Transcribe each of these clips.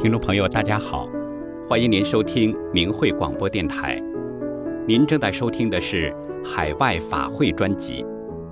听众朋友，大家好，欢迎您收听明慧广播电台。您正在收听的是海外法会专辑。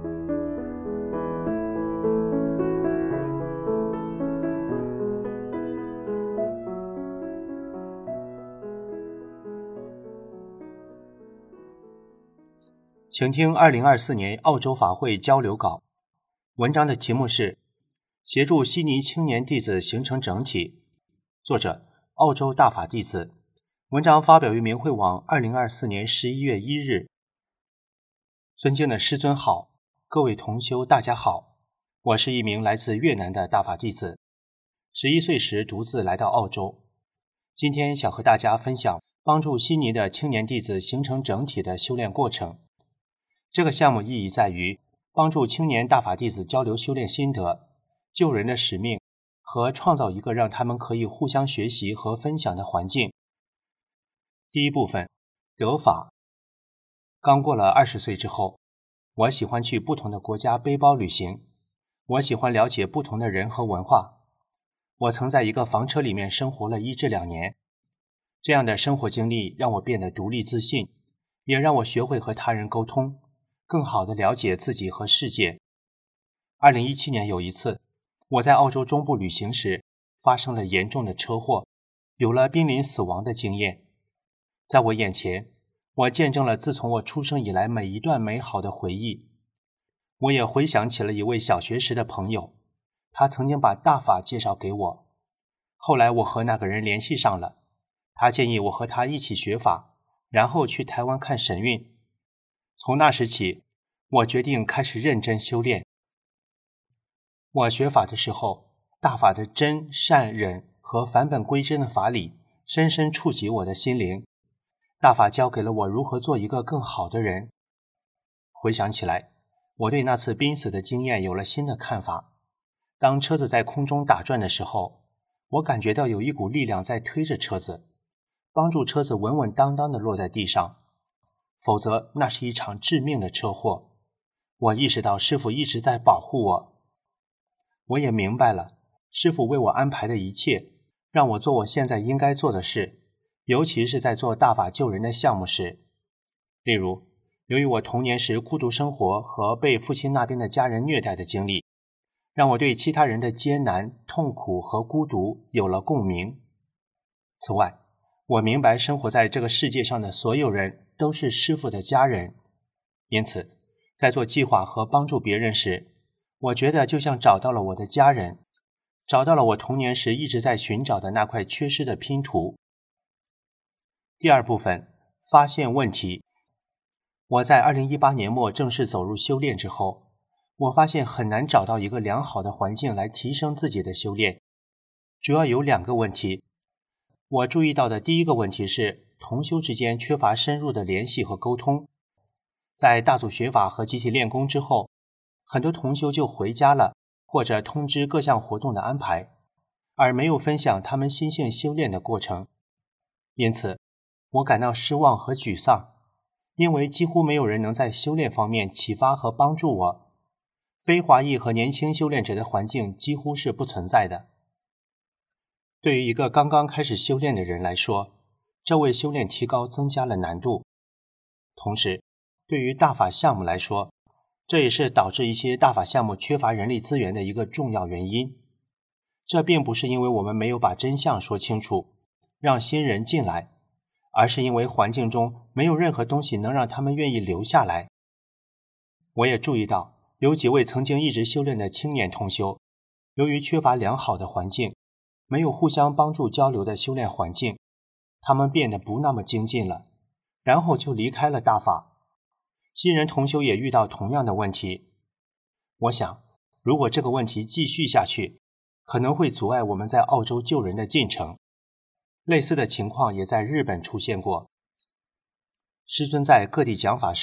请听2024年澳洲法会交流稿。文章的题目是协助悉尼青年弟子形成整体，作者澳洲大法弟子。文章发表于明慧网2024年11月1日。尊敬的师尊好，各位同修大家好，我是一名来自越南的大法弟子，11岁时独自来到澳洲。今天想和大家分享帮助悉尼的青年弟子形成整体的修炼过程。这个项目意义在于帮助青年大法弟子交流修炼心得、救人的使命和创造一个让他们可以互相学习和分享的环境。第一部分，得法。刚过了20岁之后，我喜欢去不同的国家背包旅行，我喜欢了解不同的人和文化。我曾在一个房车里面生活了1至2年，这样的生活经历让我变得独立自信，也让我学会和他人沟通，更好地了解自己和世界。2017年有一次，我在澳洲中部旅行时发生了严重的车祸，有了濒临死亡的经验。在我眼前，我见证了自从我出生以来每一段美好的回忆。我也回想起了一位小学时的朋友，他曾经把大法介绍给我。后来我和那个人联系上了，他建议我和他一起学法，然后去台湾看神韵。从那时起，我决定开始认真修炼。我学法的时候，大法的真、善、忍和返本归真的法理深深触及我的心灵。大法教给了我如何做一个更好的人。回想起来，我对那次濒死的经验有了新的看法。当车子在空中打转的时候，我感觉到有一股力量在推着车子，帮助车子稳稳当当地落在地上。否则那是一场致命的车祸。我意识到师父一直在保护我。我也明白了师父为我安排的一切，让我做我现在应该做的事，尤其是在做大法救人的项目时。例如，由于我童年时孤独生活和被父亲那边的家人虐待的经历，让我对其他人的艰难、痛苦和孤独有了共鸣。此外，我明白生活在这个世界上的所有人都是师父的家人，因此在做计划和帮助别人时，我觉得就像找到了我的家人，找到了我童年时一直在寻找的那块缺失的拼图。第二部分，发现问题。我在2018年末正式走入修炼之后，我发现很难找到一个良好的环境来提升自己的修炼。主要有2个问题。我注意到的第一个问题是同修之间缺乏深入的联系和沟通。在大组学法和集体练功之后，很多同修就回家了，或者通知各项活动的安排，而没有分享他们心性修炼的过程。因此，我感到失望和沮丧，因为几乎没有人能在修炼方面启发和帮助我。非华裔和年轻修炼者的环境几乎是不存在的。对于一个刚刚开始修炼的人来说，这为修炼提高增加了难度。同时，对于大法项目来说，这也是导致一些大法项目缺乏人力资源的一个重要原因。这并不是因为我们没有把真相说清楚，让新人进来，而是因为环境中没有任何东西能让他们愿意留下来。我也注意到，有几位曾经一直修炼的青年同修，由于缺乏良好的环境，没有互相帮助交流的修炼环境，他们变得不那么精进了，然后就离开了大法。新人同修也遇到同样的问题。我想，如果这个问题继续下去，可能会阻碍我们在澳洲救人的进程。类似的情况也在日本出现过。师尊在各地讲法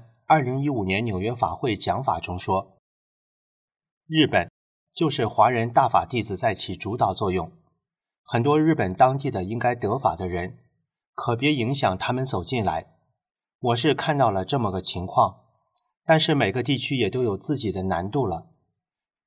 132015年纽约法会讲法中说，日本就是华人大法弟子在起主导作用，很多日本当地的应该得法的人，可别影响他们走进来。我是看到了这么个情况，但是每个地区也都有自己的难度了。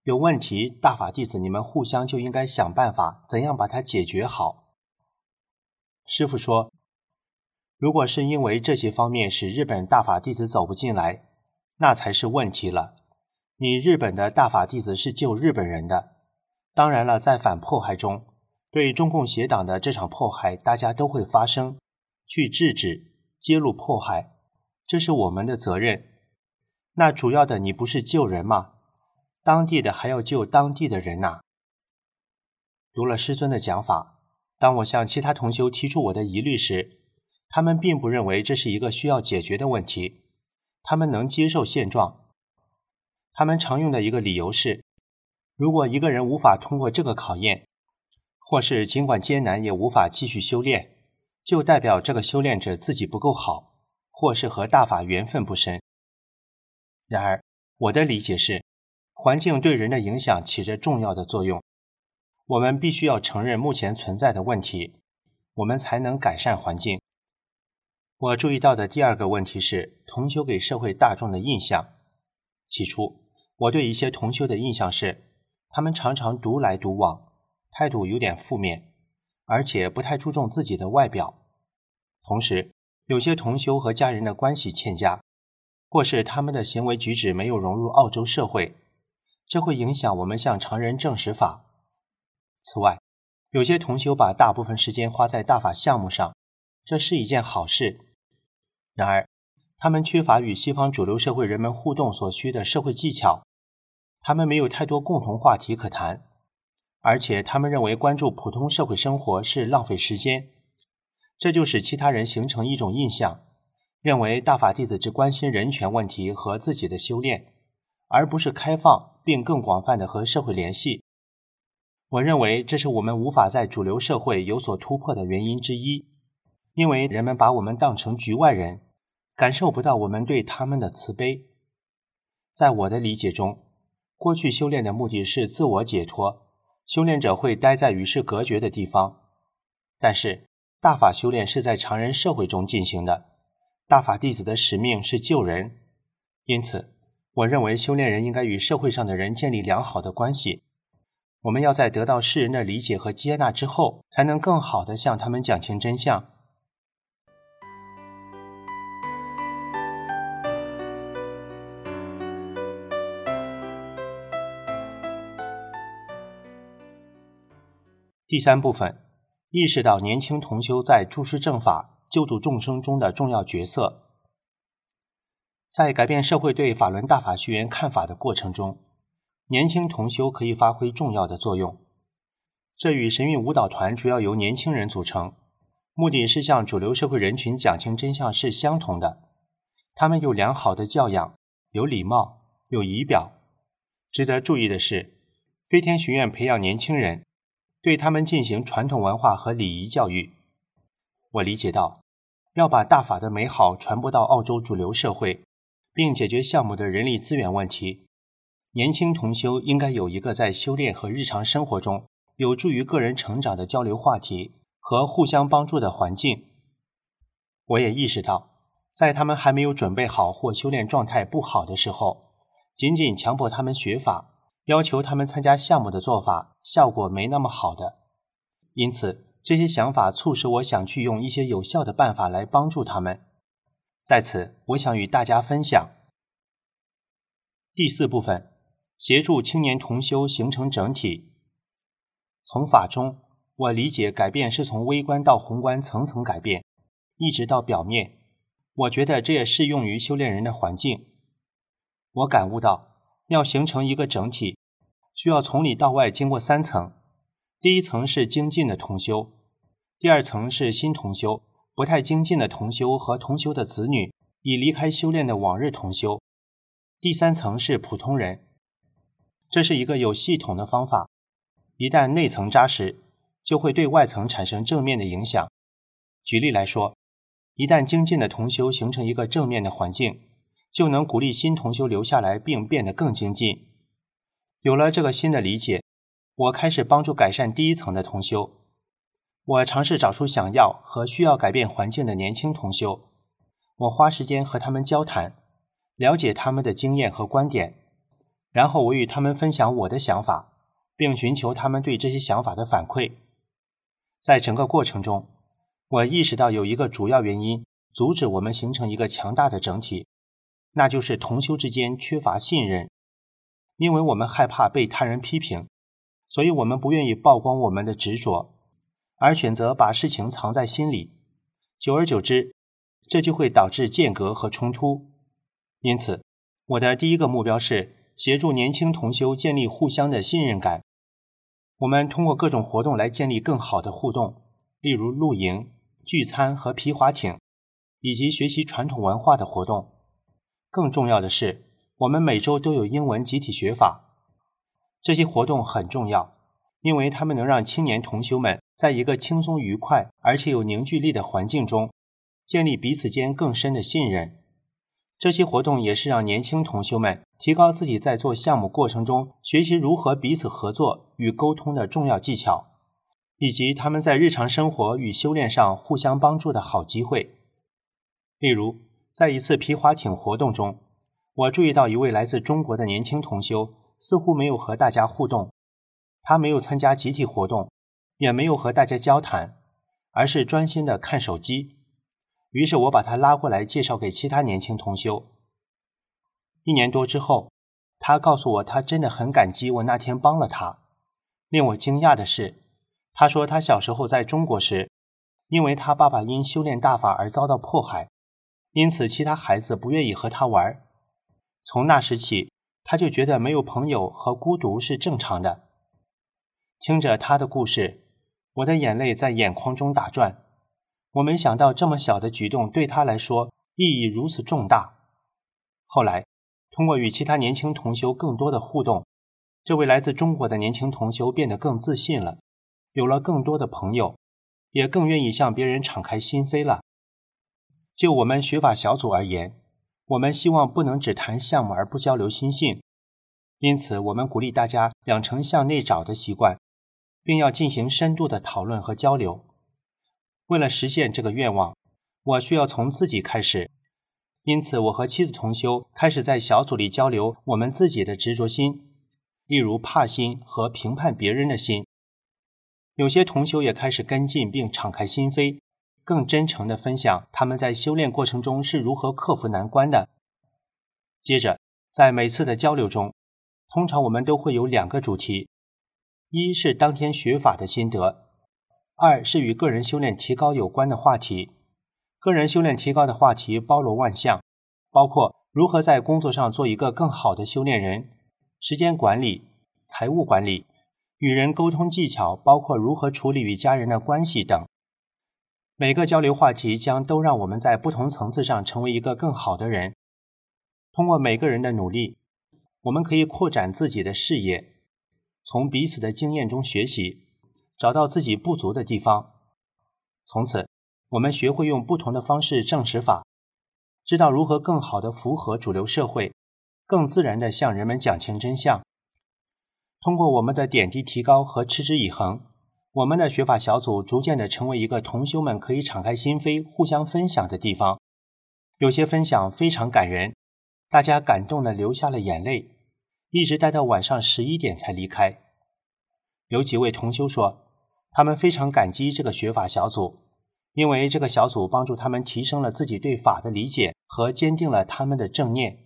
有问题，大法弟子你们互相就应该想办法，怎样把它解决好。师父说，如果是因为这些方面使日本大法弟子走不进来，那才是问题了。你日本的大法弟子是救日本人的，当然了，在反迫害中，对中共邪党的这场迫害，大家都会发声，去制止、揭露迫害，这是我们的责任。那主要的你不是救人吗？当地的还要救当地的人呐。读了师尊的讲法，当我向其他同修提出我的疑虑时，他们并不认为这是一个需要解决的问题，他们能接受现状。他们常用的一个理由是，如果一个人无法通过这个考验，或是尽管艰难也无法继续修炼，就代表这个修炼者自己不够好，或是和大法缘分不深。然而，我的理解是，环境对人的影响起着重要的作用，我们必须要承认目前存在的问题，我们才能改善环境。我注意到的第二个问题是同修给社会大众的印象。起初，我对一些同修的印象是，他们常常独来独往，态度有点负面，而且不太注重自己的外表。同时，有些同修和家人的关系欠佳，或是他们的行为举止没有融入澳洲社会，这会影响我们向常人证实法。此外，有些同修把大部分时间花在大法项目上，这是一件好事。然而，他们缺乏与西方主流社会人们互动所需的社会技巧，他们没有太多共同话题可谈，而且他们认为关注普通社会生活是浪费时间，这就使其他人形成一种印象，认为大法弟子只关心人权问题和自己的修炼，而不是开放并更广泛的和社会联系。我认为这是我们无法在主流社会有所突破的原因之一，因为人们把我们当成局外人，感受不到我们对他们的慈悲。在我的理解中，过去修炼的目的是自我解脱，修炼者会待在与世隔绝的地方。但是大法修炼是在常人社会中进行的，大法弟子的使命是救人，因此我认为修炼人应该与社会上的人建立良好的关系。我们要在得到世人的理解和接纳之后，才能更好地向他们讲清真相。第三部分，意识到年轻同修在注释正法、救度众生中的重要角色。在改变社会对法轮大法学员看法的过程中，年轻同修可以发挥重要的作用。这与神韵舞蹈团主要由年轻人组成，目的是向主流社会人群讲清真相是相同的。他们有良好的教养，有礼貌，有仪表。值得注意的是，飞天学院培养年轻人，对他们进行传统文化和礼仪教育。我理解到，要把大法的美好传播到澳洲主流社会，并解决项目的人力资源问题，年轻同修应该有一个在修炼和日常生活中有助于个人成长的交流话题和互相帮助的环境。我也意识到，在他们还没有准备好或修炼状态不好的时候，仅仅强迫他们学法，要求他们参加项目的做法，效果没那么好的。因此，这些想法促使我想去用一些有效的办法来帮助他们。在此，我想与大家分享。第四部分，协助青年同修形成整体。从法中，我理解改变是从微观到宏观层层改变，一直到表面。我觉得这也适用于修炼人的环境。我感悟到，要形成一个整体，需要从里到外经过3层。第一层是精进的同修，第二层是新同修，不太精进的同修和同修的子女，已离开修炼的往日同修。第三层是普通人。这是一个有系统的方法，一旦内层扎实，就会对外层产生正面的影响。举例来说，一旦精进的同修形成一个正面的环境，就能鼓励新同修留下来并变得更精进。有了这个新的理解，我开始帮助改善第一层的同修。我尝试找出想要和需要改变环境的年轻同修，我花时间和他们交谈，了解他们的经验和观点， 然后我与他们分享我的想法，并寻求他们对这些想法的反馈。在整个过程中，我意识到有一个主要原因阻止我们形成一个强大的整体，那就是同修之间缺乏信任。因为我们害怕被他人批评，所以我们不愿意曝光我们的执着，而选择把事情藏在心里。久而久之，这就会导致间隔和冲突。因此，我的第一个目标是协助年轻同修建立互相的信任感。我们通过各种活动来建立更好的互动，例如露营、聚餐和皮划艇，以及学习传统文化的活动。更重要的是，我们每周都有英文集体学法。这些活动很重要，因为它们能让青年同修们在一个轻松愉快而且有凝聚力的环境中建立彼此间更深的信任。这些活动也是让年轻同修们提高自己在做项目过程中学习如何彼此合作与沟通的重要技巧，以及他们在日常生活与修炼上互相帮助的好机会。例如，在一次皮划艇活动中，我注意到一位来自中国的年轻同修似乎没有和大家互动，他没有参加集体活动，也没有和大家交谈，而是专心地看手机。于是我把他拉过来介绍给其他年轻同修。1年多之后，他告诉我他真的很感激我那天帮了他。令我惊讶的是，他说他小时候在中国时，因为他爸爸因修炼大法而遭到迫害，因此其他孩子不愿意和他玩。从那时起，他就觉得没有朋友和孤独是正常的。听着他的故事，我的眼泪在眼眶中打转。我没想到这么小的举动对他来说意义如此重大。后来，通过与其他年轻同修更多的互动，这位来自中国的年轻同修变得更自信了，有了更多的朋友，也更愿意向别人敞开心扉了。就我们学法小组而言，我们希望不能只谈项目而不交流心性，因此我们鼓励大家养成向内找的习惯，并要进行深度的讨论和交流。为了实现这个愿望，我需要从自己开始，因此我和妻子同修开始在小组里交流我们自己的执着心，例如怕心和评判别人的心。有些同修也开始跟进并敞开心扉，更真诚地分享他们在修炼过程中是如何克服难关的。接着，在每次的交流中，通常我们都会有2个主题，一是当天学法的心得，2是与个人修炼提高有关的话题。个人修炼提高的话题包罗万象，包括如何在工作上做一个更好的修炼人，时间管理、财务管理、与人沟通技巧，包括如何处理与家人的关系等。每个交流话题将都让我们在不同层次上成为一个更好的人。通过每个人的努力，我们可以扩展自己的视野，从彼此的经验中学习，找到自己不足的地方。从此，我们学会用不同的方式证实法，知道如何更好地符合主流社会，更自然地向人们讲清真相。通过我们的点滴提高和持之以恒，我们的学法小组逐渐地成为一个同修们可以敞开心扉、互相分享的地方。有些分享非常感人，大家感动地流下了眼泪，一直待到晚上11点才离开。有几位同修说，他们非常感激这个学法小组，因为这个小组帮助他们提升了自己对法的理解和坚定了他们的正念。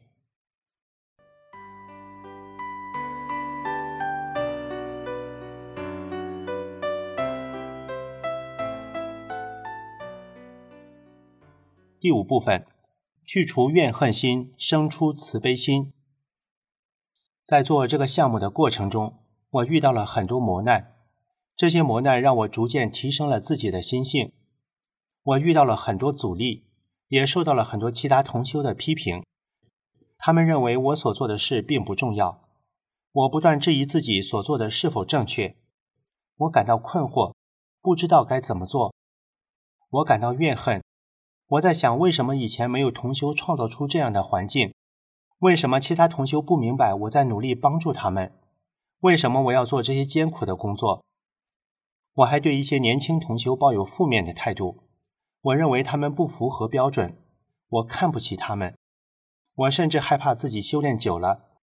第5部分，去除怨恨心，生出慈悲心。在做这个项目的过程中，我遇到了很多磨难，这些磨难让我逐渐提升了自己的心性。我遇到了很多阻力，也受到了很多其他同修的批评。他们认为我所做的事并不重要，我不断质疑自己所做的是否正确。我感到困惑，不知道该怎么做。我感到怨恨，我在想为什么以前没有同修创造出这样的环境？为什么其他同修不明白我在努力帮助他们？为什么我要做这些艰苦的工作？我还对一些年轻同修抱有负面的态度，我认为他们不符合标准，我看不起他们。我甚至害怕自己修炼久了，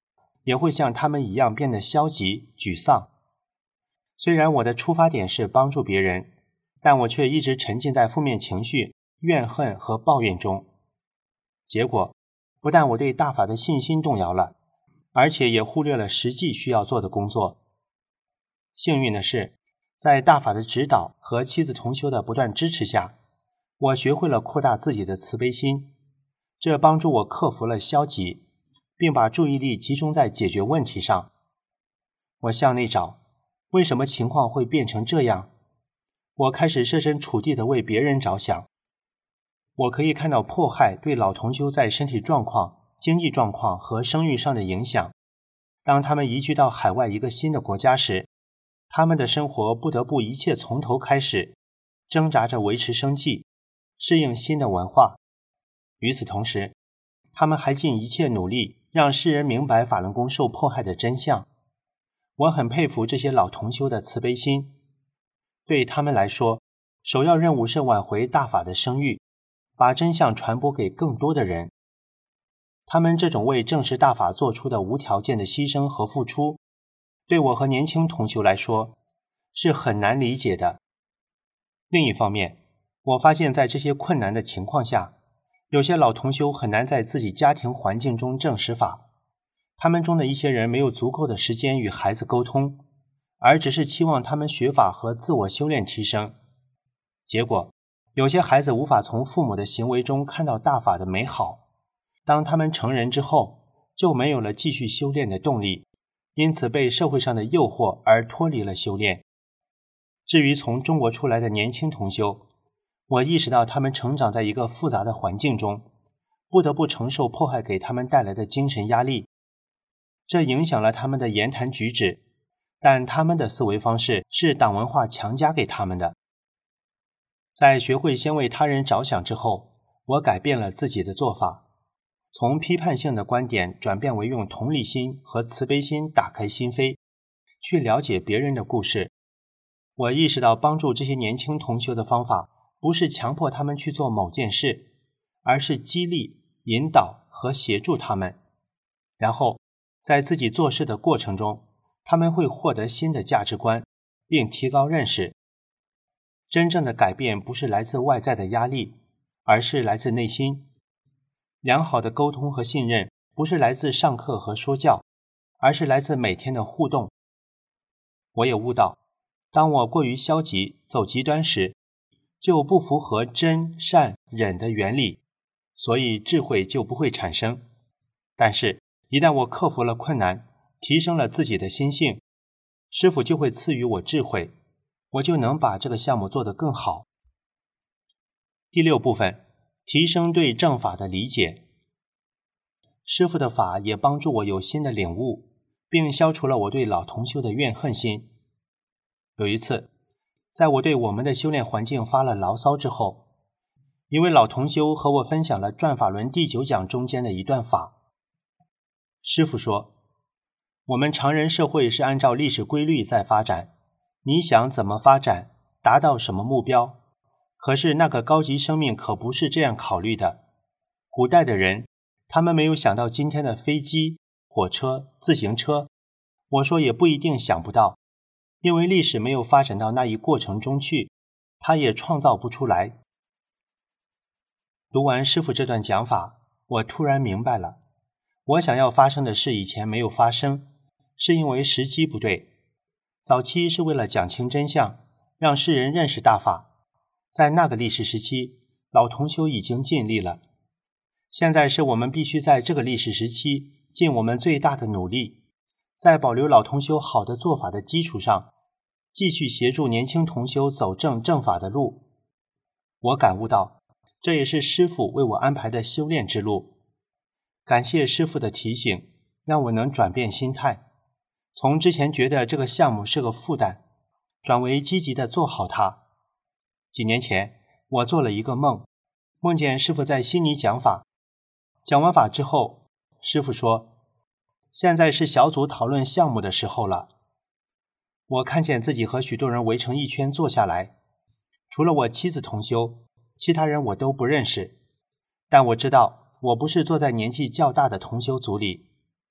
也会像他们一样变得消极、沮丧。虽然我的出发点是帮助别人，但我却一直沉浸在负面情绪、怨恨和抱怨中。结果，不但我对大法的信心动摇了，而且也忽略了实际需要做的工作。幸运的是，在大法的指导和妻子同修的不断支持下，我学会了扩大自己的慈悲心，这帮助我克服了消极，并把注意力集中在解决问题上。我向内找，为什么情况会变成这样？我开始设身处地地为别人着想。我可以看到迫害对老同修在身体状况、经济状况和生育上的影响。当他们移居到海外一个新的国家时，他们的生活不得不一切从头开始，挣扎着维持生计，适应新的文化。与此同时，他们还尽一切努力让世人明白法轮功受迫害的真相。我很佩服这些老同修的慈悲心。对他们来说，首要任务是挽回大法的声誉，把真相传播给更多的人。他们这种为正视大法做出的无条件的牺牲和付出，对我和年轻同修来说是很难理解的。另一方面，我发现在这些困难的情况下，有些老同修很难在自己家庭环境中证实法。他们中的一些人没有足够的时间与孩子沟通，而只是期望他们学法和自我修炼提升。结果，有些孩子无法从父母的行为中看到大法的美好。当他们成人之后，就没有了继续修炼的动力，因此被社会上的诱惑而脱离了修炼。至于从中国出来的年轻同修，我意识到他们成长在一个复杂的环境中，不得不承受迫害给他们带来的精神压力。这影响了他们的言谈举止，但他们的思维方式是党文化强加给他们的。在学会先为他人着想之后，我改变了自己的做法，从批判性的观点转变为用同理心和慈悲心打开心扉，去了解别人的故事。我意识到帮助这些年轻同修的方法，不是强迫他们去做某件事，而是激励、引导和协助他们。然后，在自己做事的过程中，他们会获得新的价值观，并提高认识。真正的改变不是来自外在的压力，而是来自内心。良好的沟通和信任不是来自上课和说教，而是来自每天的互动。我也悟到，当我过于消极、走极端时，就不符合真、善、忍的原理，所以智慧就不会产生。但是，一旦我克服了困难，提升了自己的心性，师父就会赐予我智慧，我就能把这个项目做得更好。第6部分，提升对正法的理解。师父的法也帮助我有新的领悟，并消除了我对老同修的怨恨心。有一次，在我对我们的修炼环境发了牢骚之后，一位老同修和我分享了《转法轮》第9讲中间的一段法。师父说，我们常人社会是按照历史规律在发展，你想怎么发展，达到什么目标，可是那个高级生命可不是这样考虑的。古代的人，他们没有想到今天的飞机、火车、自行车。我说也不一定想不到，因为历史没有发展到那一过程中去，他也创造不出来。读完师父这段讲法，我突然明白了，我想要发生的事以前没有发生，是因为时机不对。早期是为了讲清真相，让世人认识大法，在那个历史时期，老同修已经尽力了。现在是我们必须在这个历史时期尽我们最大的努力，在保留老同修好的做法的基础上，继续协助年轻同修走正法的路。我感悟到，这也是师父为我安排的修炼之路。感谢师父的提醒，让我能转变心态，从之前觉得这个项目是个负担，转为积极的做好它。几年前，我做了一个梦，梦见师父在悉尼讲法。讲完法之后，师父说，现在是小组讨论项目的时候了。我看见自己和许多人围成一圈坐下来，除了我妻子同修，其他人我都不认识，但我知道我不是坐在年纪较大的同修组里。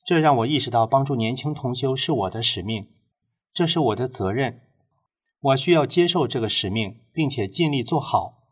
这让我意识到帮助年轻同修是我的使命，这是我的责任，我需要接受这个使命，并且尽力做好。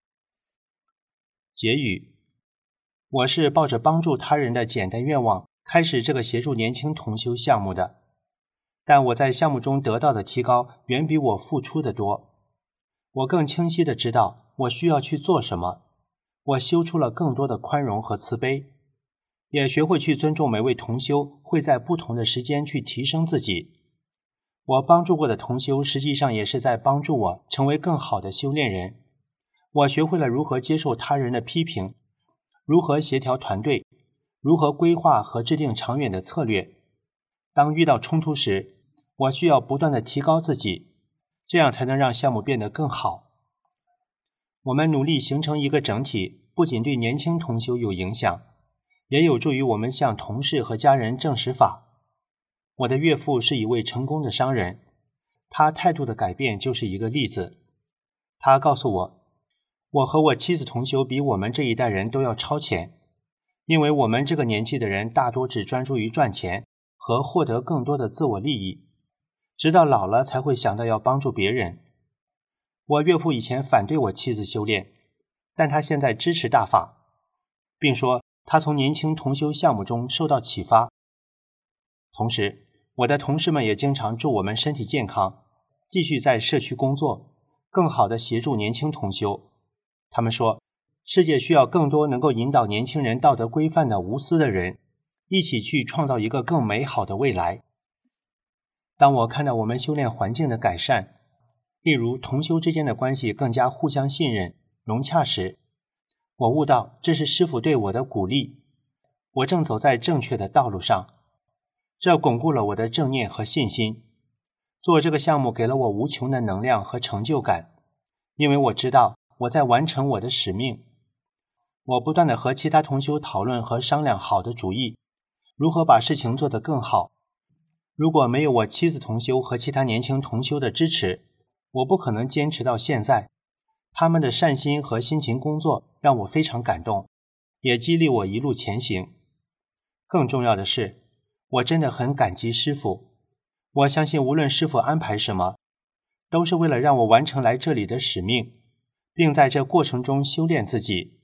结语：我是抱着帮助他人的简单愿望开始这个协助年轻同修项目的，但我在项目中得到的提高远比我付出的多。我更清晰地知道我需要去做什么，我修出了更多的宽容和慈悲，也学会去尊重每位同修会在不同的时间去提升自己。我帮助过的同修实际上也是在帮助我成为更好的修炼人。我学会了如何接受他人的批评，如何协调团队，如何规划和制定长远的策略。当遇到冲突时，我需要不断地提高自己，这样才能让项目变得更好。我们努力形成一个整体，不仅对年轻同修有影响，也有助于我们向同事和家人证实法。我的岳父是一位成功的商人，他态度的改变就是一个例子。他告诉我，我和我妻子同修比我们这一代人都要超前，因为我们这个年纪的人大多只专注于赚钱和获得更多的自我利益，直到老了才会想到要帮助别人。我岳父以前反对我妻子修炼，但他现在支持大法，并说他从年轻同修项目中受到启发。同时，我的同事们也经常祝我们身体健康，继续在社区工作，更好地协助年轻同修。他们说，世界需要更多能够引导年轻人道德规范的无私的人，一起去创造一个更美好的未来。当我看到我们修炼环境的改善，例如同修之间的关系更加互相信任、融洽时，我悟到这是师父对我的鼓励，我正走在正确的道路上。这巩固了我的正念和信心。做这个项目给了我无穷的能量和成就感，因为我知道我在完成我的使命。我不断地和其他同修讨论和商量好的主意，如何把事情做得更好。如果没有我妻子同修和其他年轻同修的支持，我不可能坚持到现在。他们的善心和辛勤工作让我非常感动，也激励我一路前行。更重要的是，我真的很感激师父。我相信无论师父安排什么，都是为了让我完成来这里的使命，并在这过程中修炼自己。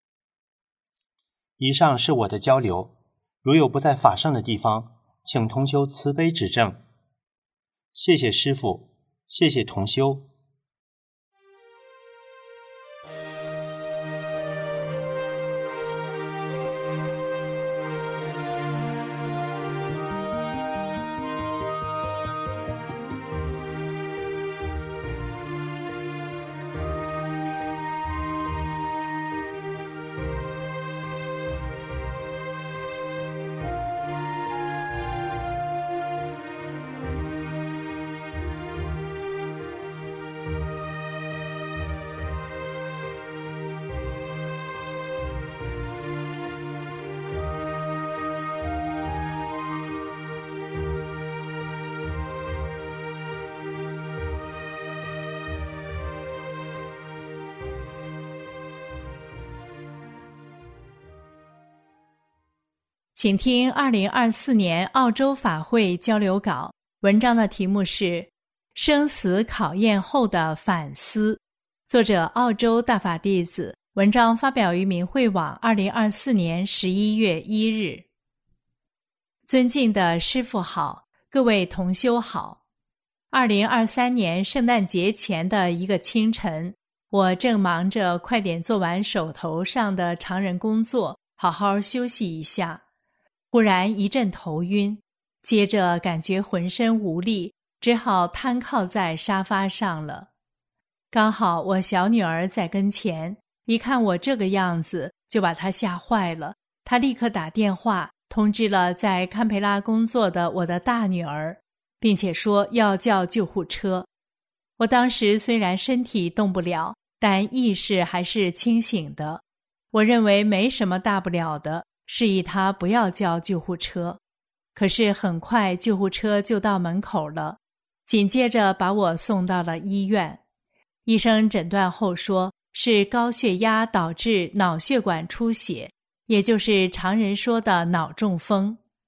以上是我的交流，如有不在法上的地方，请同修慈悲指正。谢谢师父，谢谢同修。 请听2024年澳洲法会交流稿，文章的题目是生死考验后的反思，作者澳洲大法弟子，文章发表于明慧网2024年11月1日。尊敬的师父好，各位同修好。2023年圣诞节前的一个清晨，我正忙着快点做完手头上的常人工作，好好休息一下。忽然一阵头晕，接着感觉浑身无力，只好瘫靠在沙发上了。刚好我小女儿在跟前，一看我这个样子，就把她吓坏了。她立刻打电话通知了在堪培拉工作的我的大女儿，并且说要叫救护车。我当时虽然身体动不了，但意识还是清醒的。我认为没什么大不了的，示意他不要叫救护车。可是很快救护车就到门口了，紧接着把我送到了医院。医生诊断后说是高血压导致脑血管出血，也就是常人说的脑中风。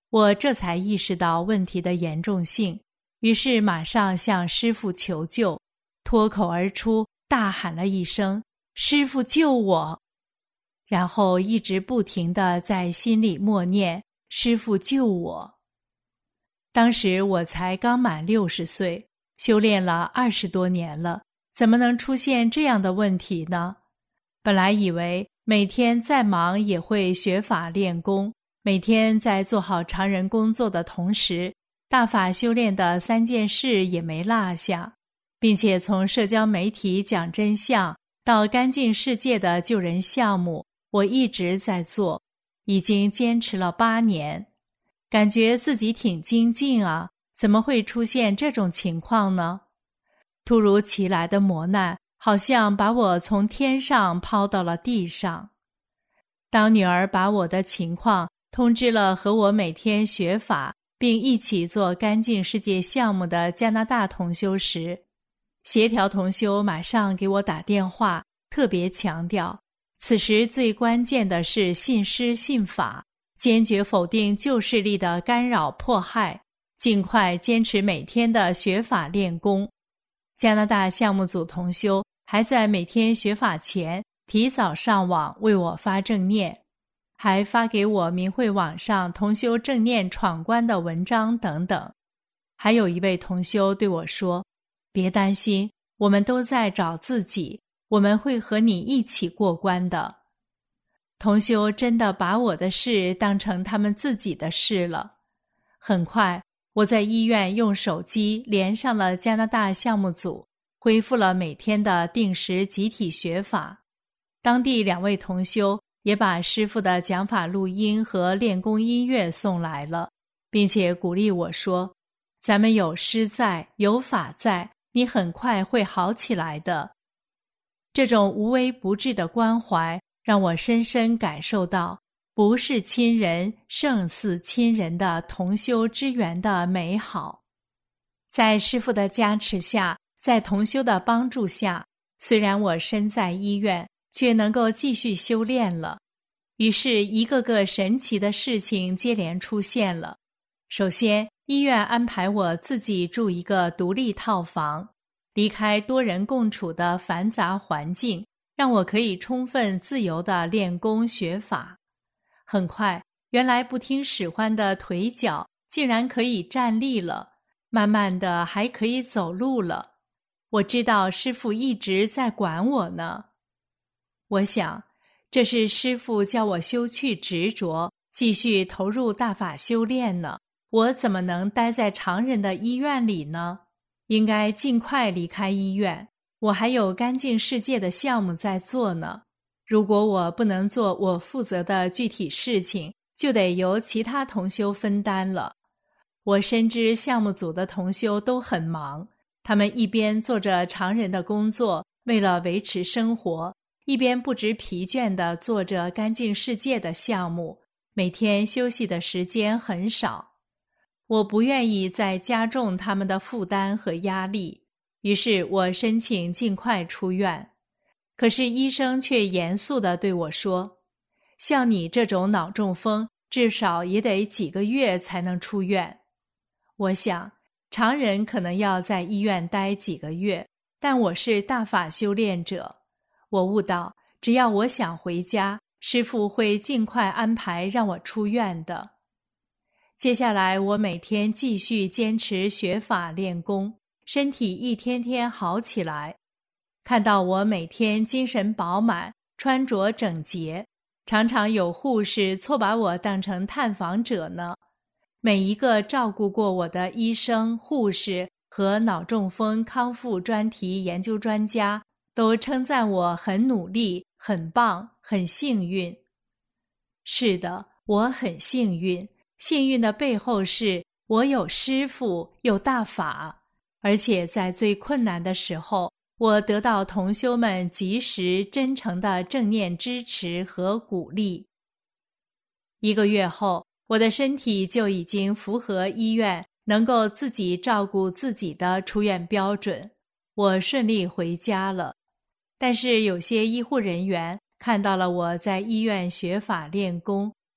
我这才意识到问题的严重性，于是马上向师父求救，脱口而出大喊了一声：“师父救我！”然后一直不停地在心里默念：“师父救我！”当时我才刚满60岁，修炼了20多年了，怎么能出现这样的问题呢？本来以为每天再忙也会学法练功，每天在做好常人工作的同时，大法修炼的3件事也没落下，并且从社交媒体讲真相到干净世界的救人项目，我一直在做，已经坚持了8年，感觉自己挺精进啊，怎么会出现这种情况呢？突如其来的磨难好像把我从天上抛到了地上。当女儿把我的情况通知了和我每天学法并一起做干净世界项目的加拿大同修时，协调同修马上给我打电话，特别强调，此时最关键的是信师信法，坚决否定旧势力的干扰迫害，尽快坚持每天的学法练功。加拿大项目组同修还在每天学法前提早上网为我发正念，还发给我明慧网上同修正念闯关的文章等等。还有一位同修对我说，别担心，我们都在找自己，我们会和你一起过关的。同修真的把我的事当成他们自己的事了。很快，我在医院用手机连上了加拿大项目组，恢复了每天的定时集体学法。当地2位同修也把师父的讲法录音和练功音乐送来了，并且鼓励我说，咱们有师在，有法在，你很快会好起来的。这种无微不至的关怀让我深深感受到不是亲人胜似亲人的同修之缘的美好。在师父的加持下，在同修的帮助下，虽然我身在医院，却能够继续修炼了。于是一个个神奇的事情接连出现了。首先，医院安排我自己住一个独立套房，离开多人共处的繁杂环境，让我可以充分自由地练功学法。很快，原来不听使唤的腿脚竟然可以站立了，慢慢的还可以走路了。我知道师父一直在管我呢。我想，这是师父叫我休去执着，继续投入大法修炼呢。我怎么能待在常人的医院里呢？应该尽快离开医院，我还有干净世界的项目在做呢。如果我不能做我负责的具体事情，就得由其他同修分担了。我深知项目组的同修都很忙，他们一边做着常人的工作，为了维持生活，一边不知疲倦地做着干净世界的项目，每天休息的时间很少。我不愿意再加重他们的负担和压力，于是我申请尽快出院。可是医生却严肃地对我说，像你这种脑中风，至少也得几个月才能出院。我想，常人可能要在医院待几个月，但我是大法修炼者，我悟到，只要我想回家，师父会尽快安排让我出院的。接下来我每天继续坚持学法练功，身体一天天好起来。看到我每天精神饱满，穿着整洁，常常有护士错把我当成探访者呢。每一个照顾过我的医生、护士和脑中风康复专题研究专家都称赞我很努力、很棒、很幸运。是的，我很幸运。幸运的背后是我有师父，有大法，而且在最困难的时候，我得到同修们及时真诚的正念支持和鼓励。1个月后，我的身体就已经符合医院能够自己照顾自己的出院标准，我顺利回家了。但是有些医护人员看到了我在医院学法练功，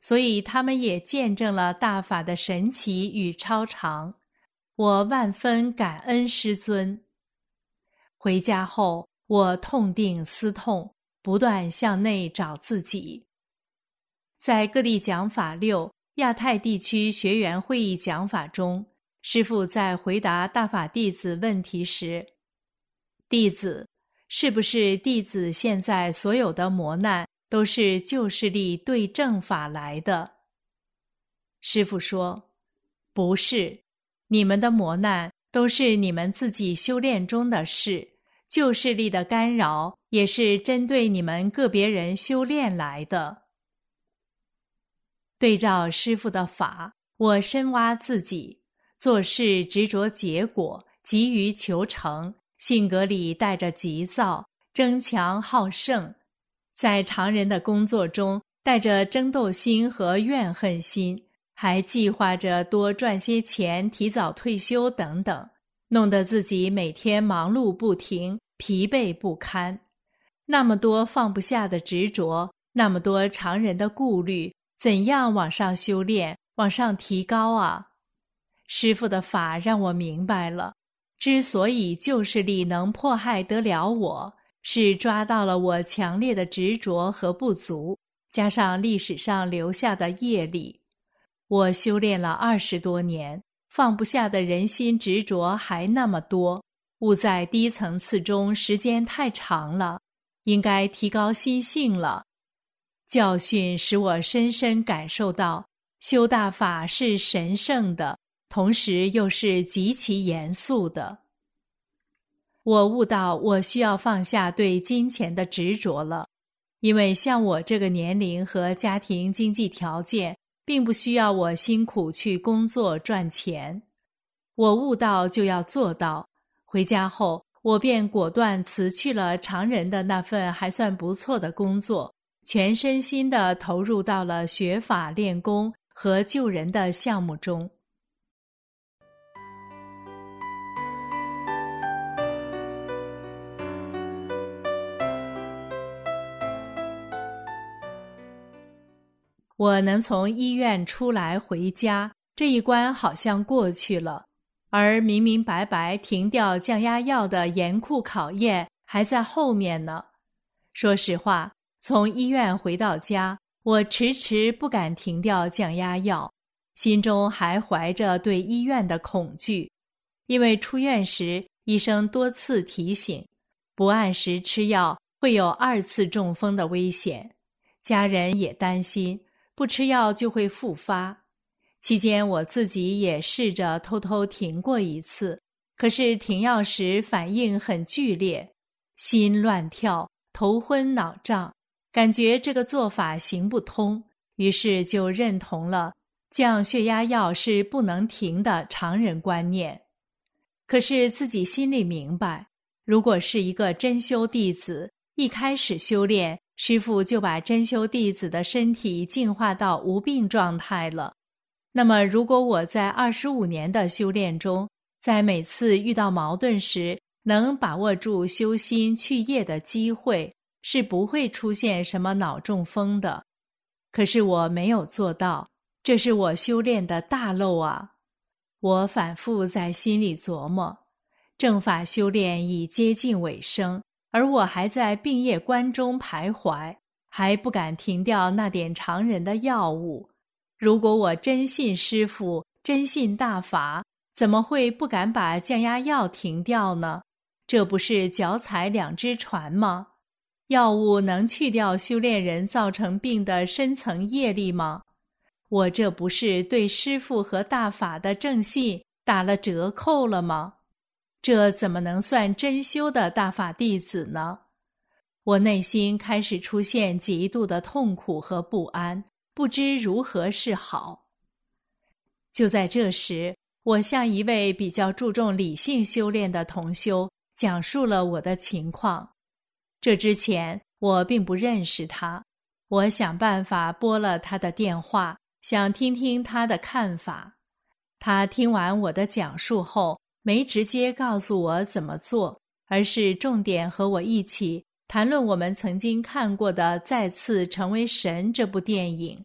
所以他们也见证了大法的神奇与超常。我万分感恩师尊。回家后，我痛定思痛，不断向内找自己。在各地讲法6亚太地区学员会议讲法中，师父在回答大法弟子问题时，弟子，是不是弟子现在所有的磨难都是旧势力对正法来的？师父说，不是，你们的磨难都是你们自己修炼中的事，旧势力的干扰也是针对你们个别人修炼来的。对照师父的法，我深挖自己，做事执着结果，急于求成，性格里带着急躁，争强好胜，在常人的工作中带着争斗心和怨恨心，还计划着多赚些钱，提早退休等等，弄得自己每天忙碌不停，疲惫不堪。那么多放不下的执着，那么多常人的顾虑，怎样往上修炼，往上提高啊？师父的法让我明白了，之所以旧势力能迫害得了我，是抓到了我强烈的执着和不足，加上历史上留下的业力。我修炼了20多年，放不下的人心执着还那么多，悟在低层次中时间太长了，应该提高心性了。教训使我深深感受到，修大法是神圣的，同时又是极其严肃的。我悟到我需要放下对金钱的执着了，因为像我这个年龄和家庭经济条件，并不需要我辛苦去工作赚钱。我悟到就要做到，回家后我便果断辞去了常人的那份还算不错的工作，全身心地投入到了学法练功和救人的项目中。我能从医院出来回家，这一关好像过去了，而明明白白停掉降压药的严酷考验还在后面呢。说实话，从医院回到家，我迟迟不敢停掉降压药，心中还怀着对医院的恐惧，因为出院时医生多次提醒，不按时吃药会有2次中风的危险，家人也担心不吃药就会复发。期间我自己也试着偷偷停过一次，可是停药时反应很剧烈，心乱跳，头昏脑胀，感觉这个做法行不通，于是就认同了降血压药是不能停的常人观念。可是自己心里明白，如果是一个真修弟子，一开始修炼，师父就把真修弟子的身体净化到无病状态了。那么如果我在25年的修炼中，在每次遇到矛盾时，能把握住修心去业的机会，是不会出现什么脑中风的。可是我没有做到，这是我修炼的大漏啊！我反复在心里琢磨，正法修炼已接近尾声，而我还在病业关中徘徊，还不敢停掉那点常人的药物。如果我真信师父，真信大法，怎么会不敢把降压药停掉呢？这不是脚踩2只船吗？药物能去掉修炼人造成病的深层业力吗？我这不是对师父和大法的正信打了折扣了吗？这怎么能算真修的大法弟子呢？我内心开始出现极度的痛苦和不安，不知如何是好。就在这时，我向一位比较注重理性修炼的同修讲述了我的情况。这之前我并不认识他，我想办法拨了他的电话，想听听他的看法。他听完我的讲述后，没直接告诉我怎么做，而是重点和我一起谈论我们曾经看过的《再次成为神》这部电影，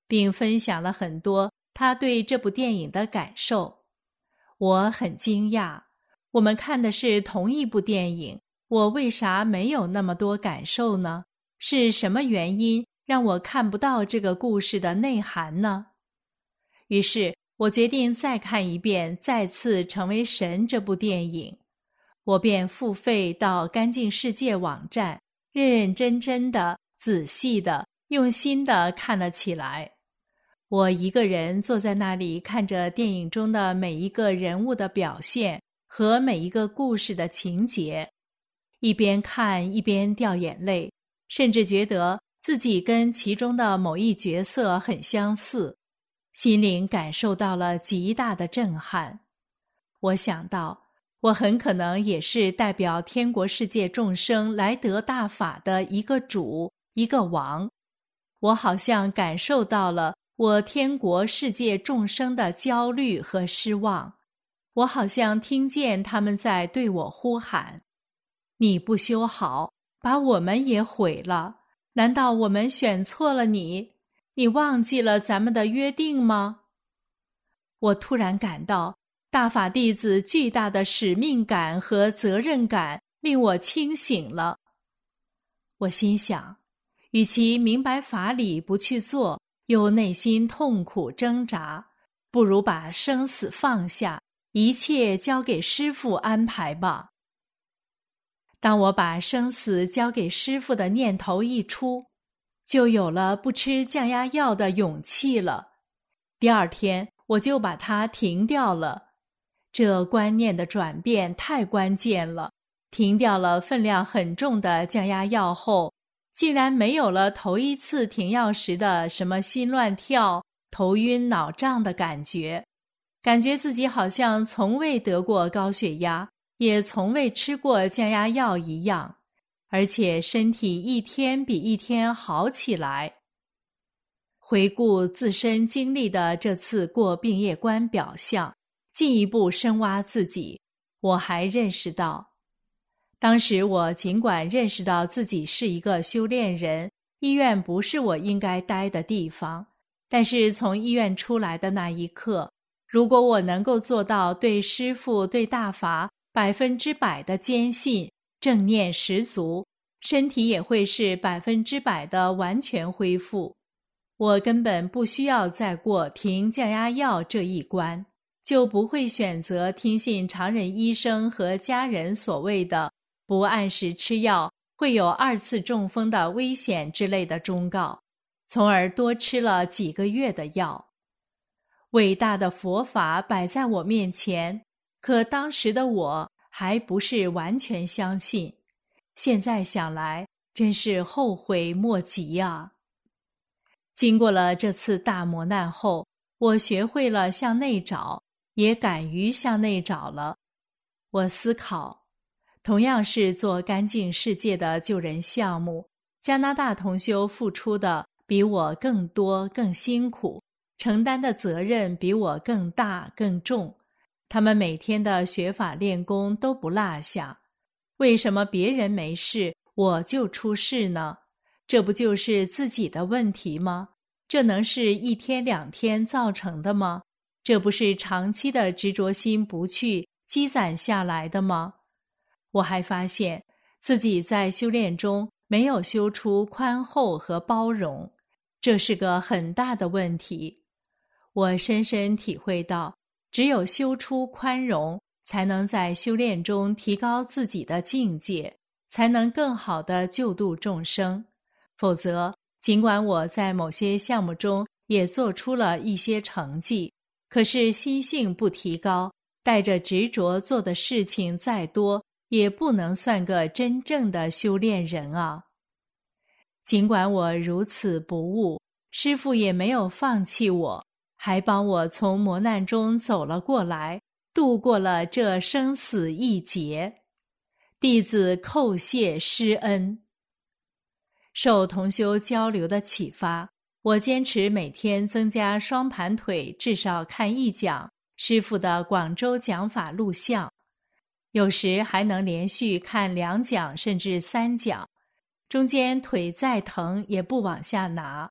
并分享了很多他对这部电影的感受。我很惊讶，我们看的是同一部电影，我为啥没有那么多感受呢？是什么原因让我看不到这个故事的内涵呢？于是我决定再看一遍《再次成为神》这部电影，我便付费到干净世界网站，认认真真的、仔细的、用心的看了起来。我一个人坐在那里，看着电影中的每一个人物的表现和每一个故事的情节，一边看一边掉眼泪，甚至觉得自己跟其中的某一角色很相似，心灵感受到了极大的震撼。我想到，我很可能也是代表天国世界众生来得大法的一个主，一个王。我好像感受到了我天国世界众生的焦虑和失望，我好像听见他们在对我呼喊：你不修好，把我们也毁了，难道我们选错了你？你忘记了咱们的约定吗？我突然感到大法弟子巨大的使命感和责任感令我清醒了。我心想，与其明白法理不去做，又内心痛苦挣扎，不如把生死放下，一切交给师父安排吧。当我把生死交给师父的念头一出，就有了不吃降压药的勇气了。第二天我就把它停掉了。这观念的转变太关键了，停掉了分量很重的降压药后，竟然没有了头一次停药时的什么心乱跳、头晕脑胀的感觉，感觉自己好像从未得过高血压，也从未吃过降压药一样，而且身体一天比一天好起来。回顾自身经历的这次过病业关表象，进一步深挖自己，我还认识到，当时我尽管认识到自己是一个修炼人，医院不是我应该待的地方，但是从医院出来的那一刻，如果我能够做到对师父、对大法100%的坚信，正念十足，身体也会是100%的完全恢复。我根本不需要再过停降压药这一关，就不会选择听信常人医生和家人所谓的不按时吃药会有2次中风的危险之类的忠告，从而多吃了几个月的药。伟大的佛法摆在我面前，可当时的我还不是完全相信，现在想来真是后悔莫及啊。经过了这次大磨难后，我学会了向内找，也敢于向内找了。我思考，同样是做干净世界的救人项目，加拿大同修付出的比我更多更辛苦，承担的责任比我更大更重，他们每天的学法练功都不落下，为什么别人没事我就出事呢？这不就是自己的问题吗？这能是1天2天造成的吗？这不是长期的执着心不去积攒下来的吗？我还发现自己在修炼中没有修出宽厚和包容，这是个很大的问题。我深深体会到，只有修出宽容，才能在修炼中提高自己的境界，才能更好地救度众生。否则，尽管我在某些项目中也做出了一些成绩，可是心性不提高，带着执着做的事情再多，也不能算个真正的修炼人啊。尽管我如此不悟，师父也没有放弃我，还帮我从磨难中走了过来，度过了这生死一劫。弟子叩谢师恩。受同修交流的启发，我坚持每天增加双盘腿，至少看1讲师父的广州讲法录像，有时还能连续看2讲甚至3讲，中间腿再疼也不往下拿。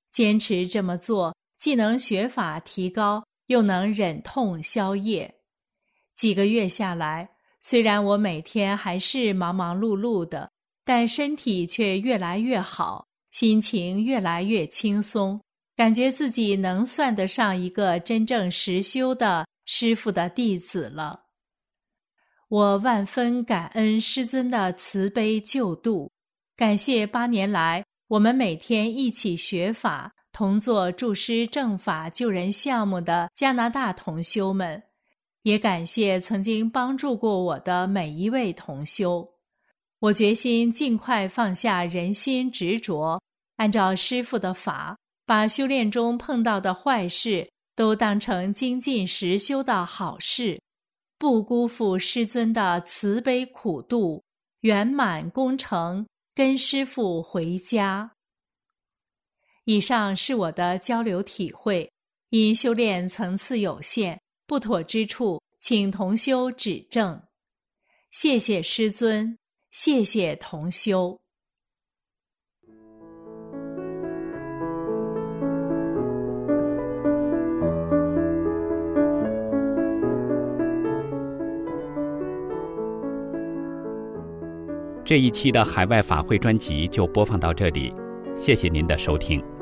坚持这么做，既能学法提高，又能忍痛消业。几个月下来，虽然我每天还是忙忙碌碌的，但身体却越来越好，心情越来越轻松，感觉自己能算得上一个真正实修的师父的弟子了。我万分感恩师尊的慈悲救度，感谢8年来我们每天一起学法，同做助师正法救人项目的加拿大同修们，也感谢曾经帮助过我的每一位同修。我决心尽快放下人心执着，按照师父的法，把修炼中碰到的坏事都当成精进实修的好事，不辜负师尊的慈悲苦度，圆满功成，跟师父回家。以上是我的交流体会，因修炼层次有限，不妥之处，请同修指正。谢谢师尊，谢谢同修。 这一期的海外法会专辑就播放到这里，谢谢您的收听。